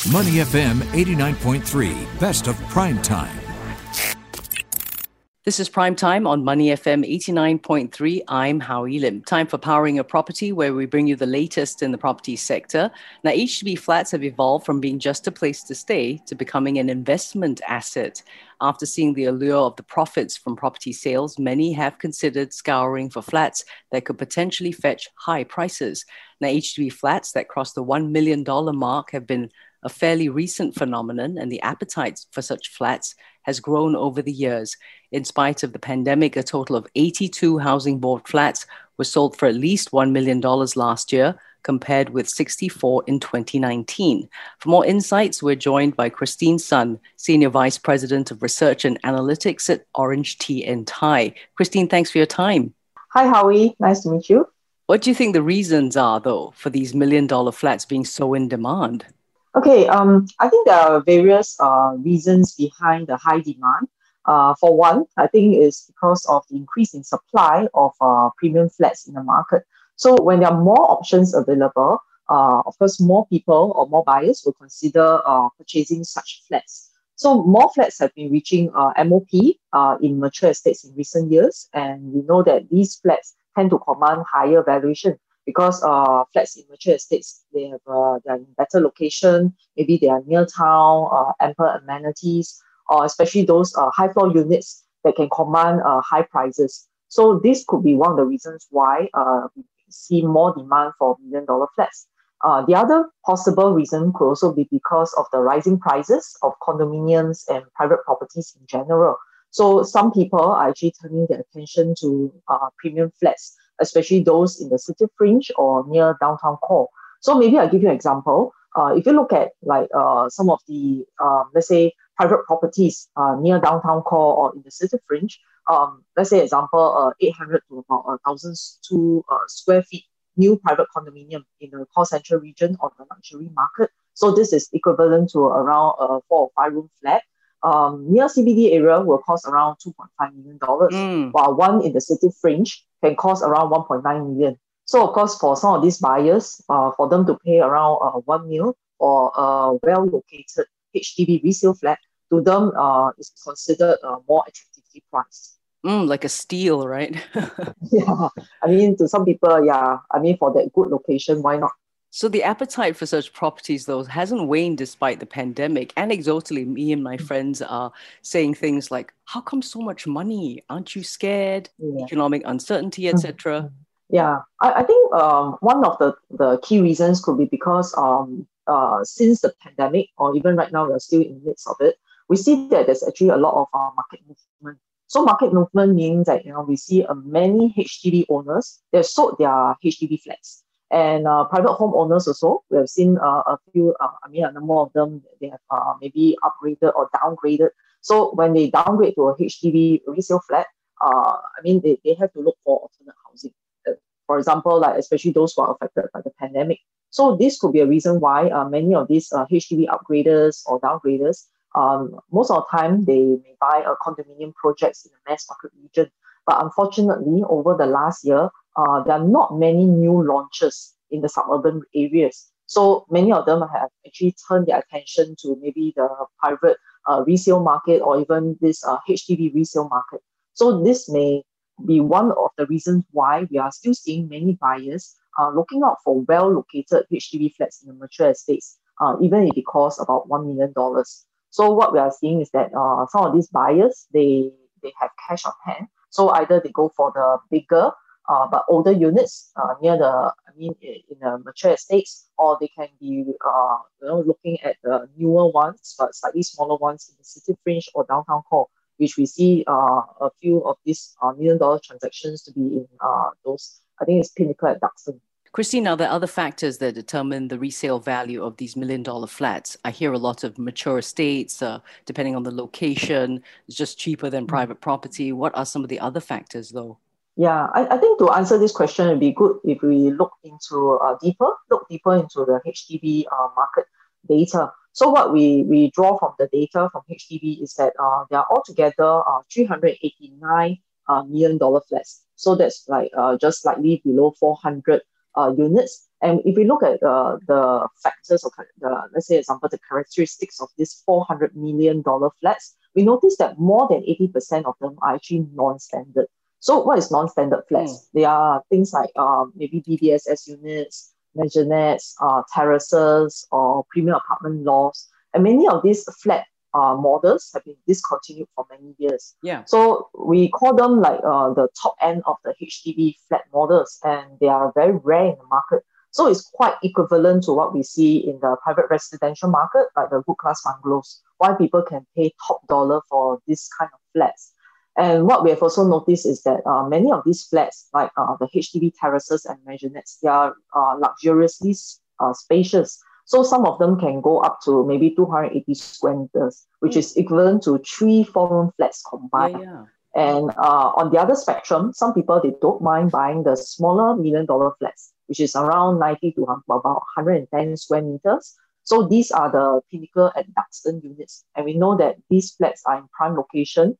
Money FM 89.3, best of prime time. This is Prime Time on Money FM 89.3. I'm Howie Lim. Time for Powering Your Property, where we bring you the latest in the property sector. Now, HDB flats have evolved from being just a place to stay to becoming an investment asset. After seeing the allure of the profits from property sales, many have considered scouring for flats that could potentially fetch high prices. Now, HDB flats that cross the $1 million mark have been a fairly recent phenomenon, and the appetite for such flats has grown over the years. In spite of the pandemic, a total of 82 housing board flats were sold for at least $1 million last year, compared with 64 in 2019. For more insights, we're joined by Christine Sun, Senior Vice President of Research and Analytics at Orange Tea and Thai. Christine, thanks for your time. Hi, Howie. Nice to meet you. What do you think the reasons are, though, for these $1 million flats being so in demand? Okay, I think there are various reasons behind the high demand. For one, I think it's because of the increase in supply of premium flats in the market. So when there are more options available, of course, more people or more buyers will consider purchasing such flats. So more flats have been reaching MOP in mature estates in recent years, and we know that these flats tend to command higher valuation because flats in mature estates, they are in better location, maybe they are near town, ample amenities, or especially those high floor units that can command high prices. So this could be one of the reasons why we see more demand for $1 million flats. The other possible reason could also be because of the rising prices of condominiums and private properties in general. So some people are actually turning their attention to premium flats, especially those in the city fringe or near downtown core. So maybe I'll give you an example. If you look at some of the, let's say, private properties near downtown core or in the city fringe, let's say example, 800 to about 1,002 square feet new private condominium in the core central region of the luxury market. So this is equivalent to around a 4 or 5 room flat. Near CBD area will cost around $2.5 million, while one in the city fringe can cost around $1.9 million. So of course, for some of these buyers, for them to pay around $1 million for a well-located HDB resale flat, to them is considered more attractively priced. Like a steal, right? Yeah, I mean, to some people, yeah, I mean, for that good location, why not? So the appetite for such properties, though, hasn't waned despite the pandemic. Anecdotally, me and my friends are saying things like, how come so much money? Aren't you scared? Yeah. Economic uncertainty, etc. Yeah, I think one of the key reasons could be because since the pandemic, or even right now, we're still in the midst of it, we see that there's actually a lot of market movement. So market movement means that, we see many HDB owners, they've sold their HDB flats. And private homeowners also, we have seen a few, a number of them, they have maybe upgraded or downgraded. So when they downgrade to a HDB resale flat, they have to look for alternate housing. For example, like especially those who are affected by the pandemic. So this could be a reason why many of these HDB upgraders or downgraders, most of the time they may buy condominium projects in the mass market region. But unfortunately, over the last year, there are not many new launches in the suburban areas. So many of them have actually turned their attention to maybe the private resale market or even this HDB resale market. So this may be one of the reasons why we are still seeing many buyers looking out for well-located HDB flats in the mature estates, even if it costs about $1 million. So what we are seeing is that some of these buyers, they have cash on hand. So either they go for the bigger but older units in the mature estates, or they can be looking at the newer ones but slightly smaller ones in the city fringe or downtown core, which we see a few of these $1 million transactions to be in those. I think it's Pinnacle at Duxton. Christine, are there other factors that determine the resale value of these $1 million flats? I hear a lot of mature estates, depending on the location, it's just cheaper than private property. What are some of the other factors, though? Yeah, I think to answer this question, it'd be good if we look deeper into the HDB market data. So what we draw from the data from HDB is that there are altogether $389 million flats. So that's like just slightly below 400 units. And if we look at the factors, or let's say, example, the characteristics of these $400 million flats, we notice that more than 80% of them are actually non-standard. So what is non-standard flats? They are things like maybe BBSS units, maisonettes, terraces, or premium apartment lofts. And many of these flat models have been discontinued for many years. Yeah. So we call them like the top end of the HDB flat models, and they are very rare in the market. So it's quite equivalent to what we see in the private residential market, like the good class bungalows, why people can pay top dollar for this kind of flats. And what we have also noticed is that many of these flats, like the HDB terraces and maisonettes, they are luxuriously spacious. So some of them can go up to maybe 280 square meters, which is equivalent to 3 4-room flats combined. Yeah. And on the other spectrum, some people, they don't mind buying the smaller $1 million flats, which is around 90 to about 110 square meters. So these are the Pinnacle at Duxton units. And we know that these flats are in prime location.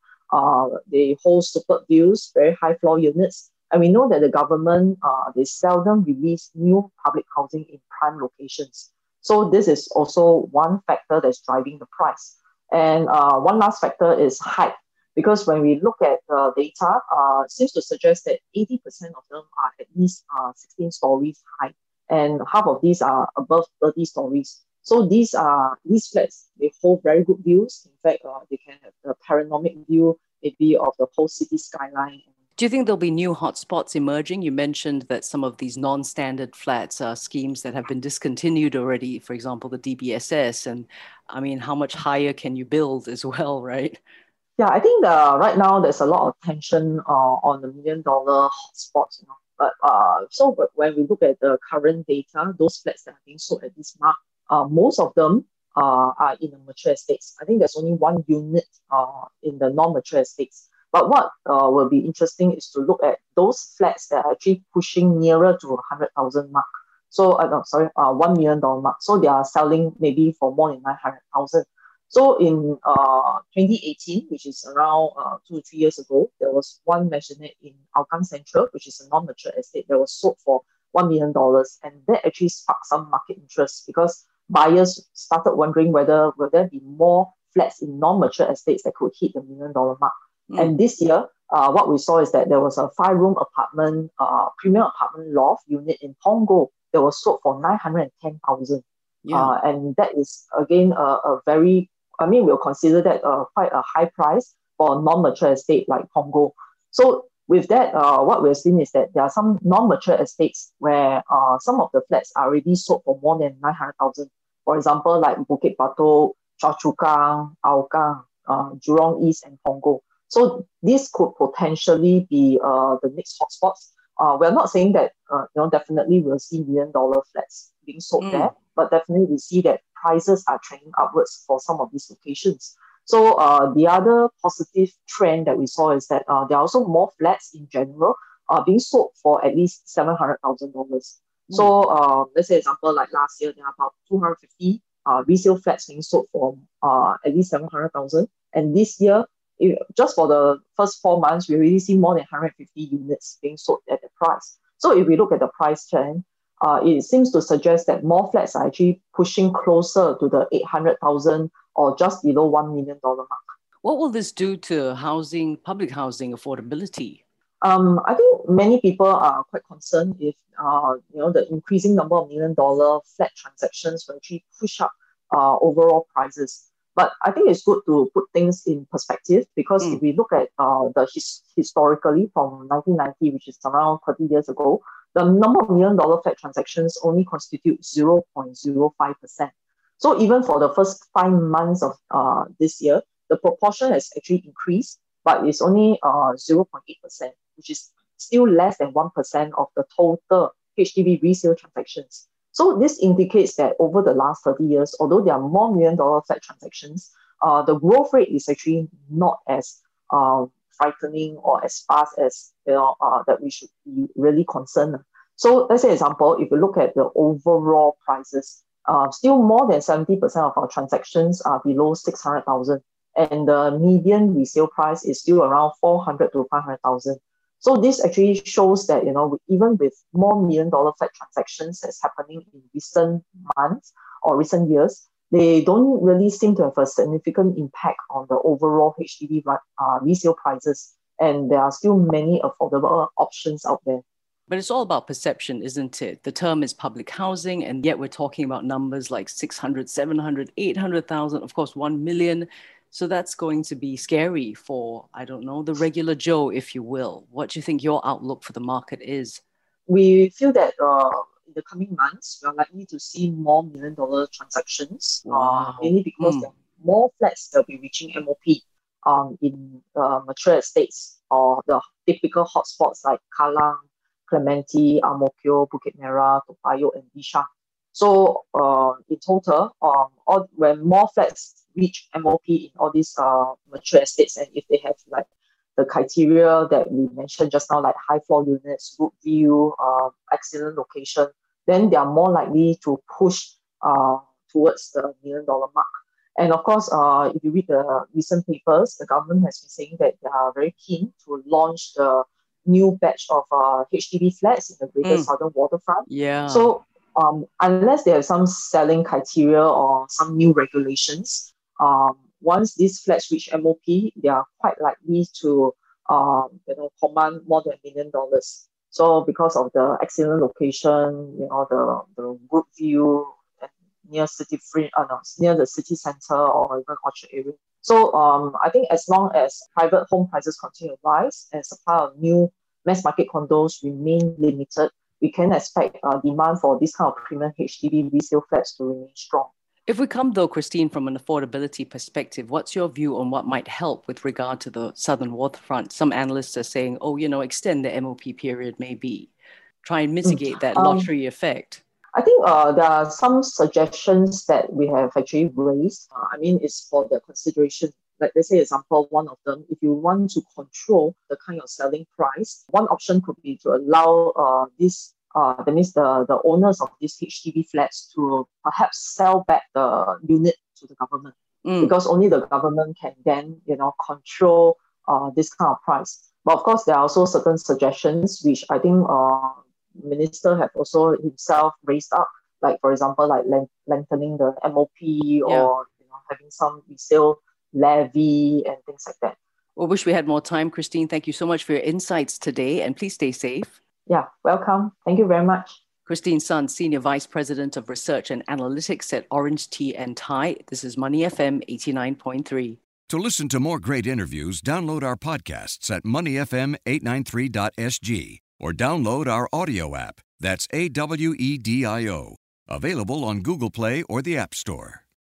They hold superb views, very high floor units. And we know that the government, they seldom release new public housing in prime locations. So this is also one factor that's driving the price. And one last factor is height. Because when we look at the data, it seems to suggest that 80% of them are at least 16 stories high, and half of these are above 30 stories. So these flats, they hold very good views. In fact, they can have a panoramic view, maybe of the whole city skyline. Do you think there'll be new hotspots emerging? You mentioned that some of these non-standard flats are schemes that have been discontinued already, for example, the DBSS. And I mean, how much higher can you build as well, right? Yeah, I think right now there's a lot of tension on the $1 million hotspots, But when we look at the current data, those flats that are being sold at this mark, most of them are in the mature estates. I think there's only one unit in the non-mature estates. But what will be interesting is to look at those flats that are actually pushing nearer to 100,000 mark. So, $1 million mark. So they are selling maybe for more than 900,000. So in 2018, which is around 2 or 3 years ago, there was one maisonette in Hougang Central, which is a non-mature estate, that was sold for $1 million. And that actually sparked some market interest because buyers started wondering whether will there be more flats in non-mature estates that could hit the $1 million mark. And this year, what we saw is that there was a 5-room apartment, premium apartment loft unit in Punggol that was sold for 910,000. And that is, again, a very, we'll consider that quite a high price for a non-mature estate like Punggol. So with that, what we're seeing is that there are some non-mature estates where some of the flats are already sold for more than 900,000. For example, like Bukit Batok, Choa Chu Kang, Hougang, Jurong East, and Punggol. So this could potentially be the next hotspots. We're not saying that definitely we'll see $1 million flats being sold there, but definitely we see that prices are trending upwards for some of these locations. So the other positive trend that we saw is that there are also more flats in general being sold for at least $700,000. So let's say example like last year, there are about 250 resale flats being sold for at least 700,000, and this year, just for the first 4 months, we already see more than 150 units being sold at the price. So if we look at the price trend, it seems to suggest that more flats are actually pushing closer to the 800,000 or just below $1 million mark. What will this do to public housing affordability? I think many people are quite concerned if the increasing number of $1 million flat transactions will actually push up overall prices. But I think it's good to put things in perspective because if we look at historically from 1990, which is around 30 years ago, the number of $1 million flat transactions only constitute 0.05%. So even for the first 5 months of this year, the proportion has actually increased, but it's only 0.8%, which is still less than 1% of the total HDB resale transactions. So this indicates that over the last 30 years, although there are more $1 million flat transactions, the growth rate is actually not as frightening or as fast as that we should be really concerned. So let's say example, if you look at the overall prices, still more than 70% of our transactions are below 600,000, and the median resale price is still around 400 to 500,000. So this actually shows that, even with more million-dollar flat transactions that's happening in recent months or recent years, they don't really seem to have a significant impact on the overall HDB resale prices. And there are still many affordable options out there. But it's all about perception, isn't it? The term is public housing, and yet we're talking about numbers like 600, 700, 800,000, of course, 1 million. So that's going to be scary for, I don't know, the regular Joe, if you will. What do you think your outlook for the market is? We feel that in the coming months, we are likely to see more million-dollar transactions, Wow. mainly because there are more flats that will be reaching MOP in mature estates or the typical hotspots like Kallang, Clementi, Ang Mo Kio, Bukit Merah, Toa Payoh, and Bishan. So in total, when more flats reach MOP in all these mature estates, and if they have like the criteria that we mentioned just now, like high floor units, good view, excellent location, then they are more likely to push towards the $1 million mark. And of course, if you read the recent papers, the government has been saying that they are very keen to launch the new batch of HDB flats in the Greater Southern Waterfront. Yeah. So unless there are some selling criteria or some new regulations, once these flats reach MOP, they are quite likely to command more than $1 million. So because of the excellent location, the good view near near the city center or even Orchard area. So I think as long as private home prices continue to rise and supply of new mass market condos remain limited, we can expect demand for this kind of premium HDB resale flats to remain strong. If we come though, Christine, from an affordability perspective, what's your view on what might help with regard to the Southern Waterfront? Some analysts are saying, extend the MOP period maybe. Try and mitigate that lottery effect. I think there are some suggestions that we have actually raised. It's for the consideration. Like, let's say, example, one of them, if you want to control the kind of selling price, one option could be to allow that means the owners of these HDB flats to perhaps sell back the unit to the government, because only the government can then, control this kind of price. But of course, there are also certain suggestions which I think Minister have also himself raised up, like for example, like lengthening the MOP or having some resale levy and things like that. Well, wish we had more time, Christine. Thank you so much for your insights today, and please stay safe. Yeah, welcome. Thank you very much. Christine Sun, Senior Vice President of Research and Analytics at Orange Tea and Thai. This is Money FM 89.3. To listen to more great interviews, download our podcasts at moneyfm893.sg or download our audio app. That's AWEDIO. Available on Google Play or the App Store.